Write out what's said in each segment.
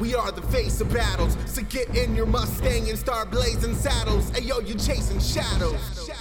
We are the face of battles, so get in your Mustang and start blazing saddles. Ayo, you're chasing shadows.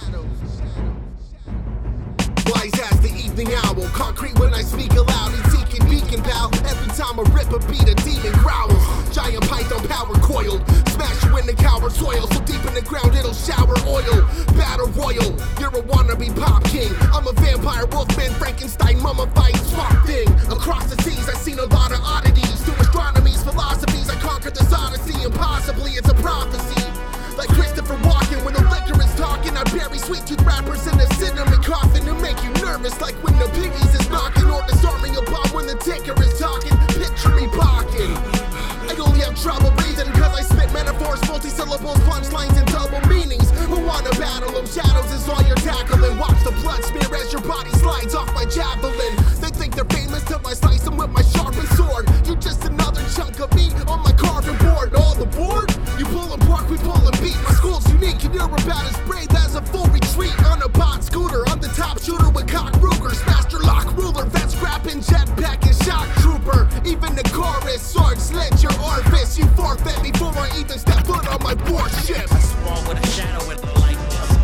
Wise as the evening owl, concrete when I speak aloud. He's seeking beacon pal. Every time I rip a beat, a demon growls. Giant python power coiled, smash you in the coward soil. So deep in the ground it'll shower oil. Battle royal, you're a wannabe pop king. I'm a vampire, wolfman, Frankenstein, mummified swamp thing. Across the seas I've seen a lot of oddities. Through astronomy's philosophies I conquered this odyssey. Impossibly it's a prophecy. Like Christopher Walken, when the liquor is talking, I bury sweet tooth rappers in a cinnamon coffin to make you nervous, like when the piggies is knocking, or disarming a bomb when the ticker is talking. Picture me barking. I only have trouble breathing, cause I spit metaphors, multi-syllables, punchlines, and double meanings. Who wanna battle them? Shadows is all you're tackling. Watch the blood smear as your body slides off my javelin. They think they're famous till I slice them with my sharpened sword. You just another chunk of meat on my carving board. All the board? You pullin' pork, we pullin' beat. My school's unique and you're about as brave as a full retreat. On a bot scooter, I'm the top shooter with cock Rugers. Master lock ruler, vets scrapping jetpack and shock trooper. Even the chorus, sword slit your orifice. You forfeit before I even step foot on my warship. I spawn with a shadow and the light.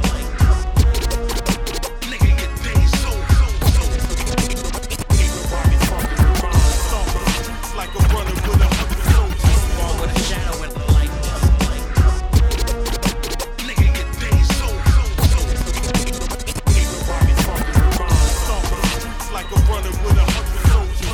Nigga get days so. Even Robbie's fucking around. Stomping the streets like a runner with 100 soldiers. I spawn with a shadow and the light. Nigga get days so. Even Robbie's fucking around. Stomping the streets like a runner with 100 soldiers.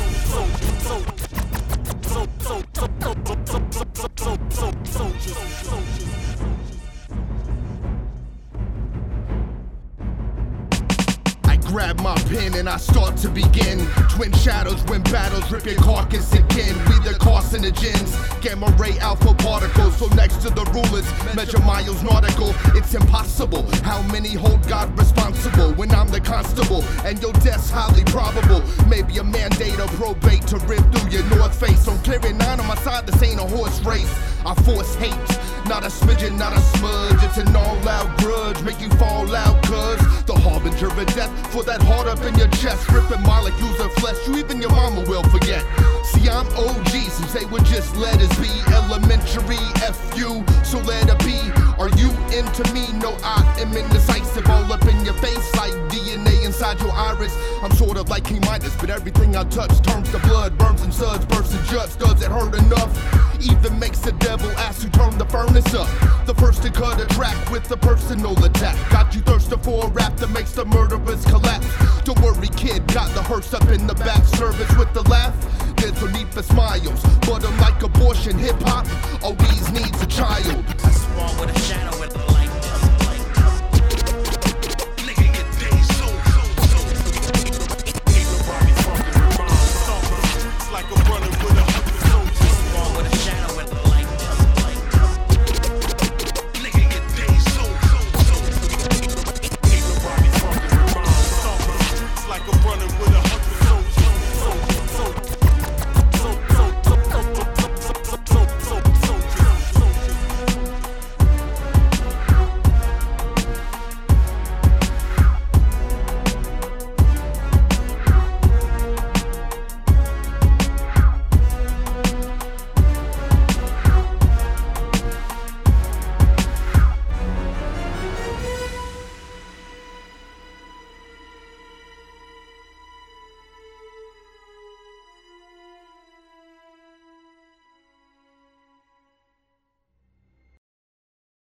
Grab my pen and I start to begin. Twin shadows win battles, rip your carcass again. We the carcinogens, gamma ray alpha particles. So next to the rulers, measure miles nautical. It's impossible, how many hold God responsible when I'm the constable and your death's highly probable. Maybe a mandate or probate to rip through your north face. So clearing 9 on my side, this ain't a horse race. I force hate, not a smidgen, not a smudge. It's an all-out grudge, make you fall out, cuz the harbinger of death for that heart up in your chest, ripping molecules of flesh you even your mama will forget. See, I'm OG since they would just let us be elementary. F-U, so let it be. Are you into me? No, I am indecisive, all up in your face like DNA inside your iris. I'm sort of like King Midas, but everything I touch turns to blood, burns and suds, bursts and juts. Does it hurt enough? Even makes the devil ask to turn the furnace up. The first to cut a track with a personal attack. Got you thirsting for a rap that makes the murderers collapse. Don't worry, kid, got the hearse up in the back. Service with the laugh, there's no need for smiles. But unlike abortion, hip-hop always needs a child. I spawn with a shadow and the light. Nigga get days so. Even Robbie's fucking around. Stomping the streets like a runner with 100 soldiers. I spawn with a shadow and the light. Nigga get days so. Even Robbie's fucking around. Stomping the streets like a runner with